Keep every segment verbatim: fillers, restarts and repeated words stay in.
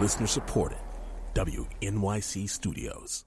Listener supported. W N Y C Studios.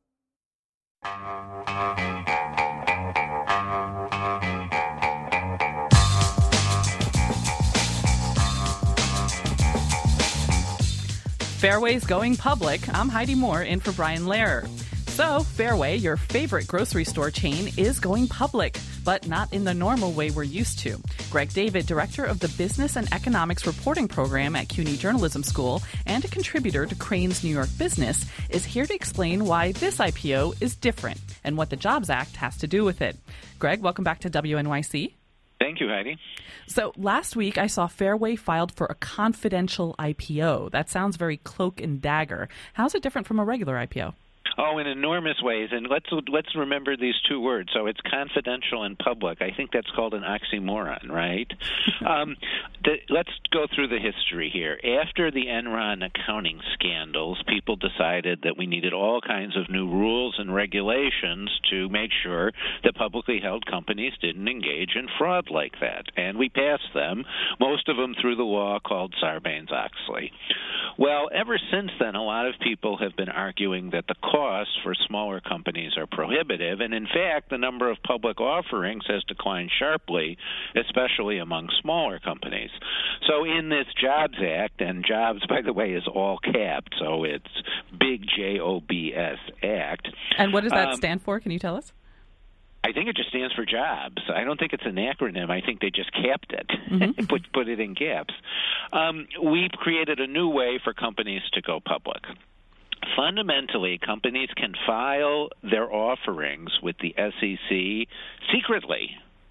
Fairway's going public. I'm Heidi Moore in for Brian Lehrer. So, Fairway, your favorite grocery store chain, is going public, but not in the normal way we're used to. Greg David, director of the Business and Economics Reporting Program at CUNY Journalism School and a contributor to Crain's New York Business, is here to explain why this I P O is different and what the Jobs Act has to do with it. Greg, welcome back to W N Y C. Thank you, Heidi. So last week I saw Fairway filed for a confidential I P O. That sounds very cloak and dagger. How's it different from a regular I P O? Oh, in enormous ways. And let's let's remember these two words. So it's confidential and public. I think that's called an oxymoron, right? um, the, let's go through the history here. After the Enron accounting scandals, people decided that we needed all kinds of new rules and regulations to make sure that publicly held companies didn't engage in fraud like that. And we passed them, most of them through the law called Sarbanes-Oxley. Well, ever since then, a lot of people have been arguing that the costs for smaller companies are prohibitive, and in fact, the number of public offerings has declined sharply, especially among smaller companies. So in this Jobs Act, and jobs, by the way, is all capped, so it's big J O B S Act. And what does that um, stand for? Can you tell us? I think it just stands for jobs. I don't think it's an acronym. I think they just capped it, mm-hmm. put, put it in caps. Um, we've created a new way for companies to go public. Fundamentally, companies can file their offerings with the S E C secretly.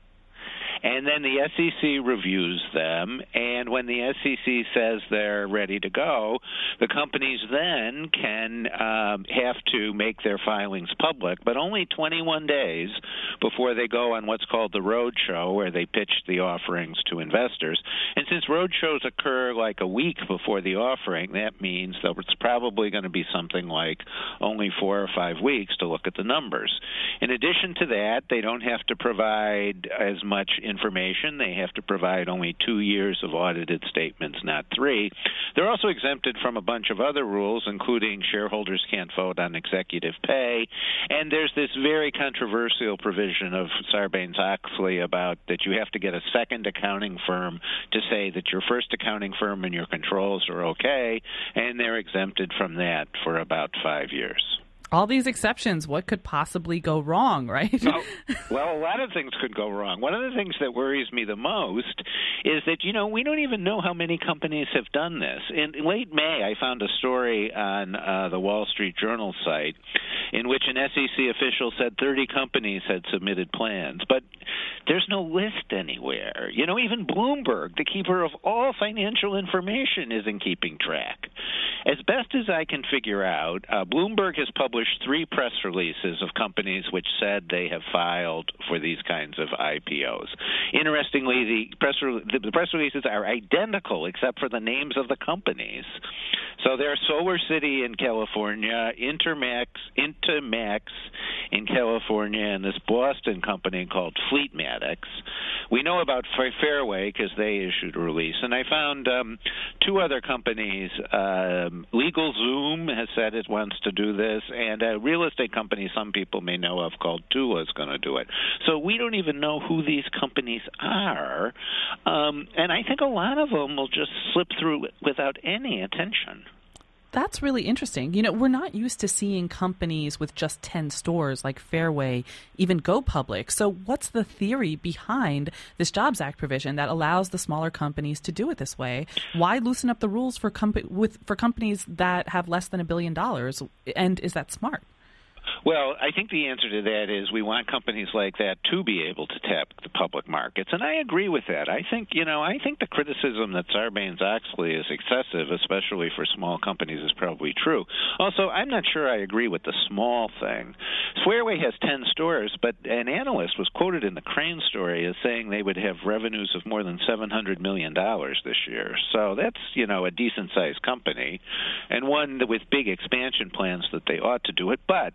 And then the S E C reviews them, and when the S E C says they're ready to go, the companies then can um, have to make their filings public, but only twenty-one days before they go on what's called the roadshow, where they pitch the offerings to investors. And since roadshows occur like a week before the offering, that means that it's probably going to be something like only four or five weeks to look at the numbers. In addition to that, they don't have to provide as much information. They have to provide only two years of audited statements, not three. They're also exempted from a bunch of other rules, including shareholders can't vote on executive pay. And there's this very controversial provision of Sarbanes-Oxley about that you have to get a second accounting firm to say that your first accounting firm and your controls are okay, and they're exempted from that for about five years. All these exceptions, what could possibly go wrong, right? well, well, a lot of things could go wrong. One of the things that worries me the most is that, you know, we don't even know how many companies have done this. In late May, I found a story on uh, the Wall Street Journal site in which an S E C official said thirty companies had submitted plans, but there's no list anywhere. You know, even Bloomberg, the keeper of all financial information, isn't keeping track. As best as I can figure out, uh, Bloomberg has published three press releases of companies which said they have filed for these kinds of I P Os. Interestingly, the press, re- the press releases are identical except for the names of the companies. So they're Solar City in California, Intermax, Intermax in California, and this Boston company called Fleetmatics. We know about Fairway because they issued a release. And I found um, two other companies. Um, LegalZoom has said it wants to do this, and a real estate company some people may know of called Tula is going to do it. So we don't even know who these companies are. Um, and I think a lot of them will just slip through without any attention. That's really interesting. You know, we're not used to seeing companies with just ten stores like Fairway even go public. So what's the theory behind this Jobs Act provision that allows the smaller companies to do it this way? Why loosen up the rules for comp- with for companies that have less than a billion dollars? And is that smart? Well, I think the answer to that is we want companies like that to be able to tap the public markets, and I agree with that. I think, you know, I think the criticism that Sarbanes-Oxley is excessive, especially for small companies, is probably true. Also, I'm not sure I agree with the small thing. Fairway has ten stores, but an analyst was quoted in the Crain story as saying they would have revenues of more than seven hundred million dollars this year. So that's, you know, a decent-sized company, and one with big expansion plans that they ought to do it. But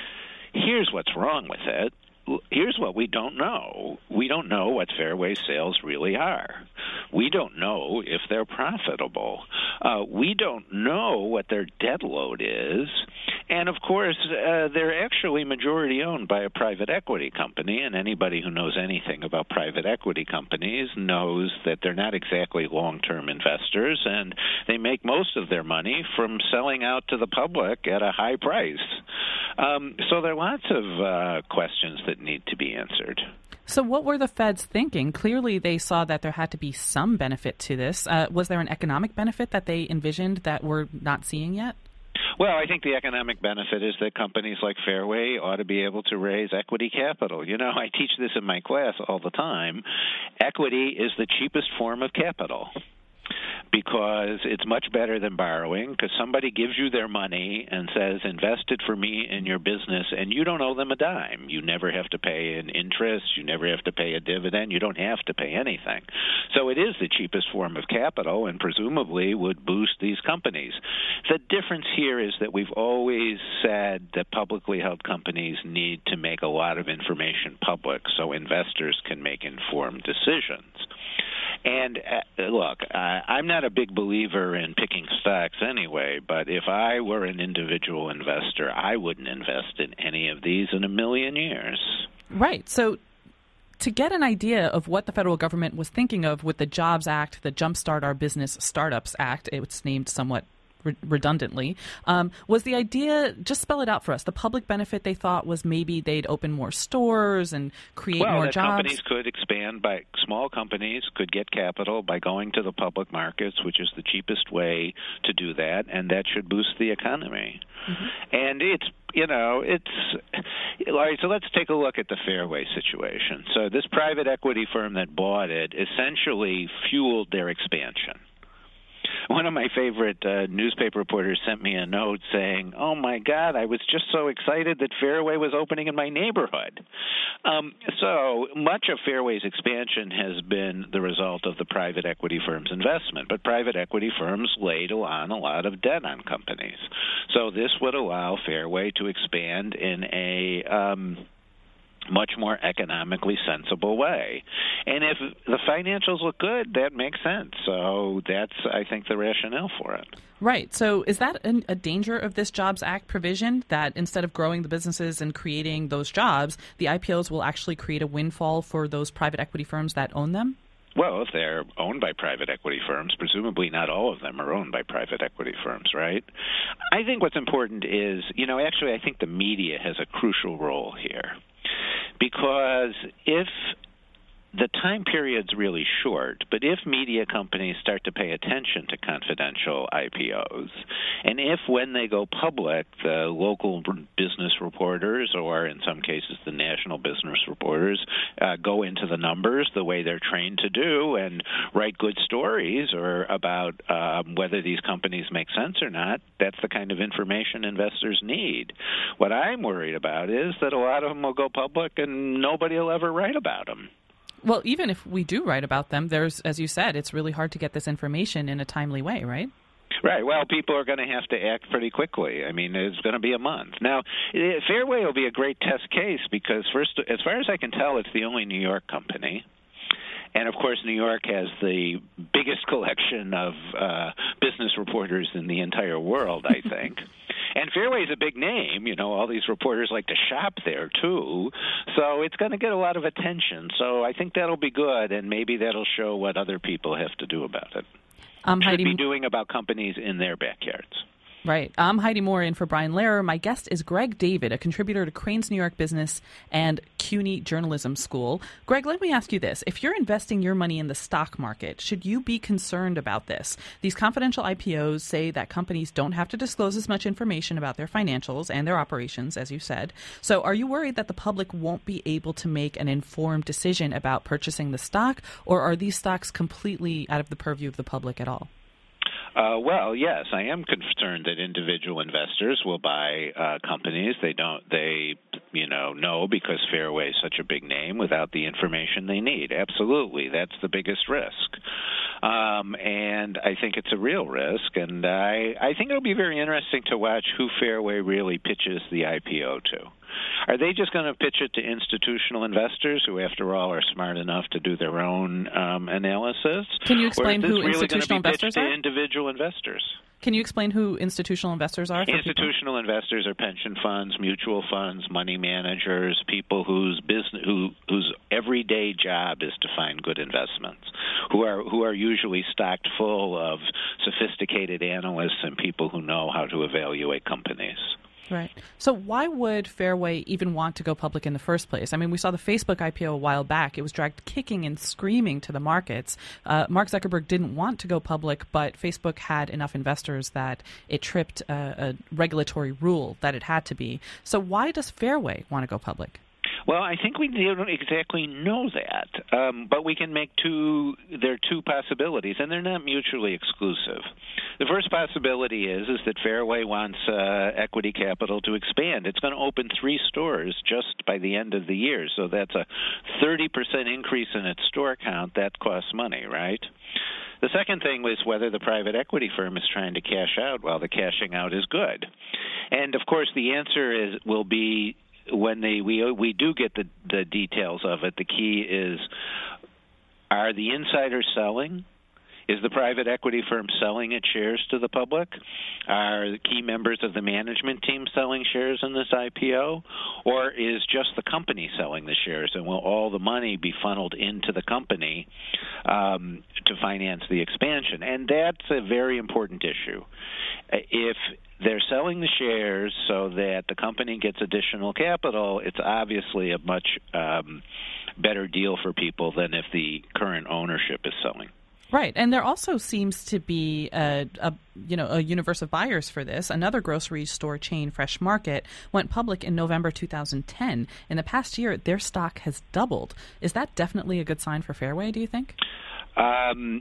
here's what's wrong with it. Here's what we don't know. We don't know what Fairway sales really are. We don't know if they're profitable. Uh, we don't know what their debt load is. And, of course, uh, they're actually majority owned by a private equity company, and anybody who knows anything about private equity companies knows that they're not exactly long-term investors, and they make most of their money from selling out to the public at a high price. Um, so there are lots of uh, questions that need to be answered. So what were the feds thinking? Clearly, they saw that there had to be some benefit to this. Uh, was there an economic benefit that they envisioned that we're not seeing yet? Well, I think the economic benefit is that companies like Fairway ought to be able to raise equity capital. You know, I teach this in my class all the time. Equity is the cheapest form of capital, because it's much better than borrowing, because somebody gives you their money and says, invest it for me in your business, and you don't owe them a dime. You never have to pay an interest. You never have to pay a dividend. You don't have to pay anything. So it is the cheapest form of capital and presumably would boost these companies. The difference here is that we've always said that publicly held companies need to make a lot of information public so investors can make informed decisions. And uh, look, uh, I'm not a big believer in picking stocks anyway, but if I were an individual investor, I wouldn't invest in any of these in a million years. Right. So to get an idea of what the federal government was thinking of with the Jobs Act, the Jumpstart Our Business Startups Act, it's named somewhat redundantly, um, was the idea, just spell it out for us, the public benefit they thought was maybe they'd open more stores and create well, more that jobs? Companies could expand by, small companies could get capital by going to the public markets, which is the cheapest way to do that, and that should boost the economy. Mm-hmm. And it's, you know, it's, all right, so let's take a look at the Fairway situation. So this private equity firm that bought it essentially fueled their expansion. One of my favorite uh, newspaper reporters sent me a note saying, oh, my God, I was just so excited that Fairway was opening in my neighborhood. Um, so much of Fairway's expansion has been the result of the private equity firm's investment, but private equity firms laid on a lot of debt on companies. So this would allow Fairway to expand in a um, much more economically sensible way. And if the financials look good, that makes sense. So that's, I think, the rationale for it. Right. So is that an, a danger of this Jobs Act provision, that instead of growing the businesses and creating those jobs, the I P Os will actually create a windfall for those private equity firms that own them? Well, if they're owned by private equity firms, presumably not all of them are owned by private equity firms, right? I think what's important is, you know, actually I think the media has a crucial role here. Because if the time period's really short, but if media companies start to pay attention to confidential I P Os, and if when they go public, the local business reporters, or in some cases the national business reporters, uh, go into the numbers the way they're trained to do and write good stories or about um, whether these companies make sense or not, that's the kind of information investors need. What I'm worried about is that a lot of them will go public and nobody will ever write about them. Well, even if we do write about them, there's, as you said, it's really hard to get this information in a timely way, right? Right. Well, people are going to have to act pretty quickly. I mean, it's going to be a month. Now, Fairway will be a great test case because, first, as far as I can tell, it's the only New York company. And, of course, New York has the biggest collection of uh, business reporters in the entire world, I think. And Fairway's a big name. You know, all these reporters like to shop there, too. So it's going to get a lot of attention. So I think that'll be good, and maybe that'll show what other people have to do about it. Um, Should Heidi... be doing about companies in their backyards. Right. I'm Heidi Moore in for Brian Lehrer. My guest is Greg David, a contributor to Crain's New York Business and CUNY Journalism School. Greg, let me ask you this. If you're investing your money in the stock market, should you be concerned about this? These confidential I P Os say that companies don't have to disclose as much information about their financials and their operations, as you said. So are you worried that the public won't be able to make an informed decision about purchasing the stock, or are these stocks completely out of the purview of the public at all? Uh, well, yes, I am concerned that individual investors will buy uh, companies they don't they you know know because Fairway is such a big name without the information they need. Absolutely, that's the biggest risk, um, and I think it's a real risk. And I I think it'll be very interesting to watch who Fairway really pitches the I P O to. Are they just going to pitch it to institutional investors who, after all, are smart enough to do their own um, analysis? Can you explain who really institutional investors to are? Individual investors. Can you explain who institutional investors are? For institutional people? investors are pension funds, mutual funds, money managers, people whose business, who whose everyday job is to find good investments, who are who are usually stocked full of sophisticated analysts and people who know how to evaluate companies. Right. So why would Fairway even want to go public in the first place? I mean, we saw the Facebook I P O a while back. It was dragged kicking and screaming to the markets. Uh, Mark Zuckerberg didn't want to go public, but Facebook had enough investors that it tripped a, a regulatory rule that it had to be. So why does Fairway want to go public? Well, I think we don't exactly know that, um, but we can make two. There are two possibilities, and they're not mutually exclusive. The first possibility is is that Fairway wants uh, equity capital to expand. It's going to open three stores just by the end of the year, so that's a thirty percent increase in its store count. That costs money, right? The second thing was whether the private equity firm is trying to cash out while the cashing out is good. And, of course, the answer is will be when they we we do get the, the details of it. The key is, are the insiders selling? Is the private equity firm selling its shares to the public? Are the key members of the management team selling shares in this I P O? Or is just the company selling the shares, and will all the money be funneled into the company um, to finance the expansion? And that's a very important issue. If they're selling the shares so that the company gets additional capital, it's obviously a much um, better deal for people than if the current ownership is selling. Right, and there also seems to be a, a you know a universe of buyers for this. Another grocery store chain, Fresh Market, went public in November two thousand ten. In the past year, their stock has doubled. Is that definitely a good sign for Fairway, do you think? Um,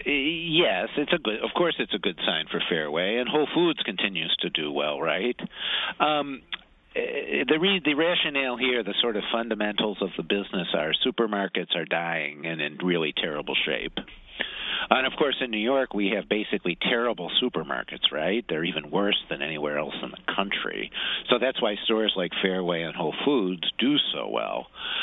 yes, it's a good. Of course, it's a good sign for Fairway, and Whole Foods continues to do well, right? Um, The, re- the rationale here, the sort of fundamentals of the business are supermarkets are dying and in really terrible shape. And, of course, in New York, we have basically terrible supermarkets, right? They're even worse than anywhere else in the country. So that's why stores like Fairway and Whole Foods do so well.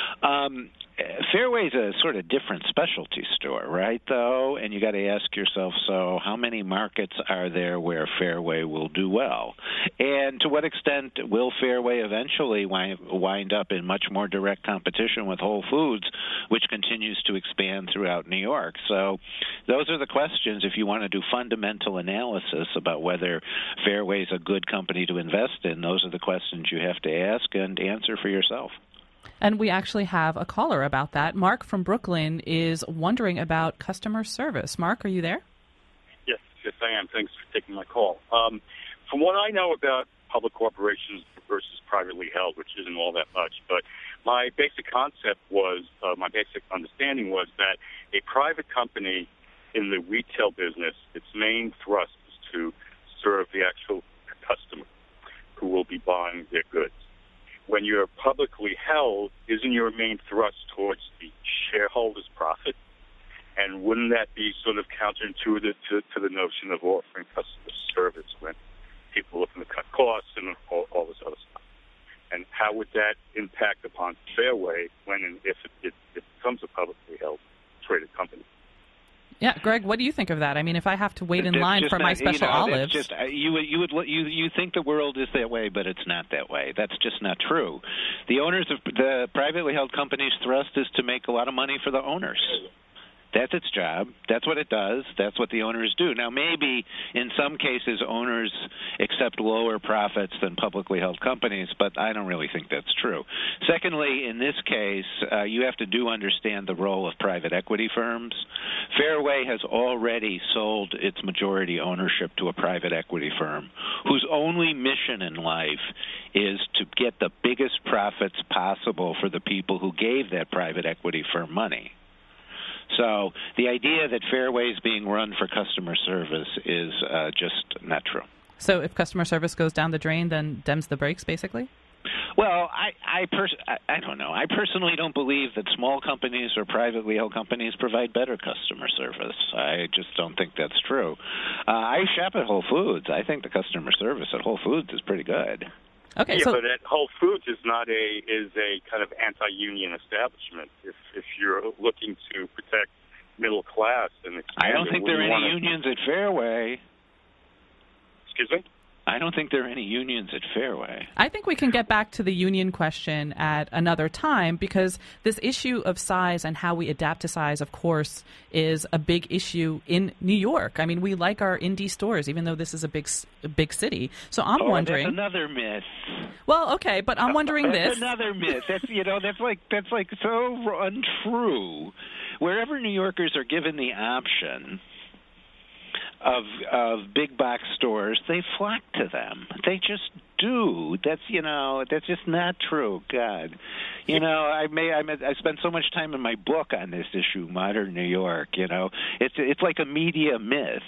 Um, Fairway's a sort of different specialty store, right, though? And you got to ask yourself, so how many markets are there where Fairway will do well? And to what extent will Fairway eventually wind up in much more direct competition with Whole Foods, which continues to expand throughout New York? So those are the questions if you want to do fundamental analysis about whether Fairway's a good company to invest in. Those are the questions you have to ask and answer for yourself. And we actually have a caller about that. Mark from Brooklyn is wondering about customer service. Mark, are you there? Yes, yes, I am. Thanks for taking my call. Um, from what I know about public corporations versus privately held, which isn't all that much, but my basic concept was, uh, my basic understanding was that a private company in the retail business, its main thrust is to serve the actual customer who will be buying their goods. When you're publicly held, isn't your main thrust towards the shareholder's profit? And wouldn't that be sort of counterintuitive to, to the notion of offering customer service when people are looking to cut costs and all, all this other stuff? And how would that impact upon Fairway when and if it, it, it becomes a publicly held traded company? Yeah, Greg, what do you think of that? I mean, if I have to wait in that's line for not, my special you know, olives, just uh, you would you would you you think the world is that way, but it's not that way. That's just not true. The owners of the privately held companies' thrust is to make a lot of money for the owners. That's its job. That's what it does. That's what the owners do. Now, maybe in some cases owners accept lower profits than publicly held companies, but I don't really think that's true. Secondly, in this case, uh, you have to do understand the role of private equity firms. Fairway has already sold its majority ownership to a private equity firm whose only mission in life is to get the biggest profits possible for the people who gave that private equity firm money. So the idea that Fairway is being run for customer service is uh, just not true. So if customer service goes down the drain, then Dems the brakes, basically? Well, I I, pers- I I don't know. I personally don't believe that small companies or privately held companies provide better customer service. I just don't think that's true. Uh, I shop at Whole Foods. I think the customer service at Whole Foods is pretty good. Okay, yeah, so but at Whole Foods is not a is a kind of anti-union establishment. If if you're looking to protect middle class, and I don't think there are any unions at Fairway. Excuse me? I don't think there are any unions at Fairway. I think we can get back to the union question at another time, because this issue of size and how we adapt to size, of course, is a big issue in New York. I mean, we like our indie stores, even though this is a big, a big city. So I'm oh, wondering. That's another myth. Well, okay, but I'm wondering that's this. Another myth. That's you know that's like that's like so untrue. Wherever New Yorkers are given the option of of big box stores, they flock to them. They just do. That's you know that's just not true. God, you know I may I, may, I spent so much time in my book on this issue, Modern New York. You know, it's it's like a media myth.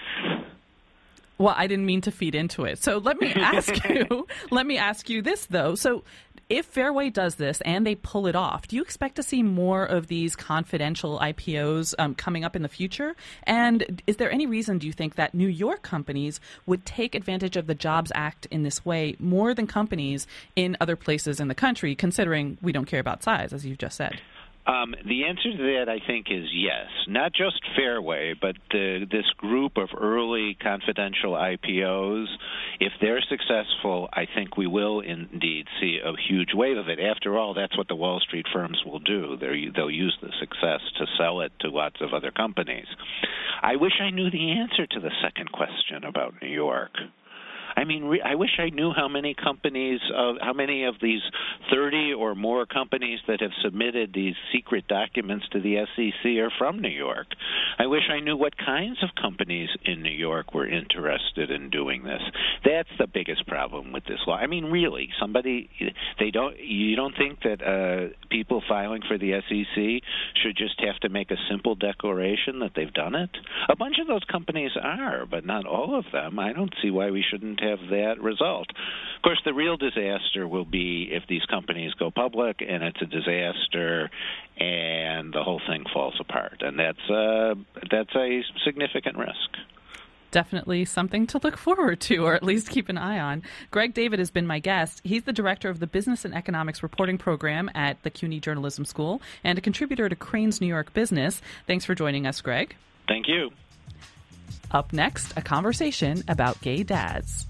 Well, I didn't mean to feed into it. So let me ask you. let me ask you this though. So if Fairway does this and they pull it off, do you expect to see more of these confidential I P Os um, coming up in the future? And is there any reason, do you think, that New York companies would take advantage of the Jobs Act in this way more than companies in other places in the country, considering we don't care about size, as you've just said? Um, the answer to that, I think, is yes. Not just Fairway, but the, this group of early confidential I P Os, if they're successful, I think we will indeed see a huge wave of it. After all, that's what the Wall Street firms will do. They're, they'll use the success to sell it to lots of other companies. I wish I knew the answer to the second question about New York. I mean, re- I wish I knew how many companies, uh, how many of these thirty or more companies that have submitted these secret documents to the S E C are from New York. I wish I knew what kinds of companies in New York were interested in doing this. That's the biggest problem with this law. I mean, really, somebody, they don't, you don't think that uh, people filing for the S E C should just have to make a simple declaration that they've done it? A bunch of those companies are, but not all of them. I don't see why we shouldn't have that result. Of course, the real disaster will be if these companies go public and it's a disaster and the whole thing falls apart, and that's uh, that's a significant risk. Definitely something to look forward to, or at least keep an eye on. Greg David has been my guest. He's the director of the Business and Economics Reporting Program at the C U N Y Journalism School and a contributor to Crain's New York Business. Thanks for joining us, Greg. Thank you. Up next, a conversation about gay dads.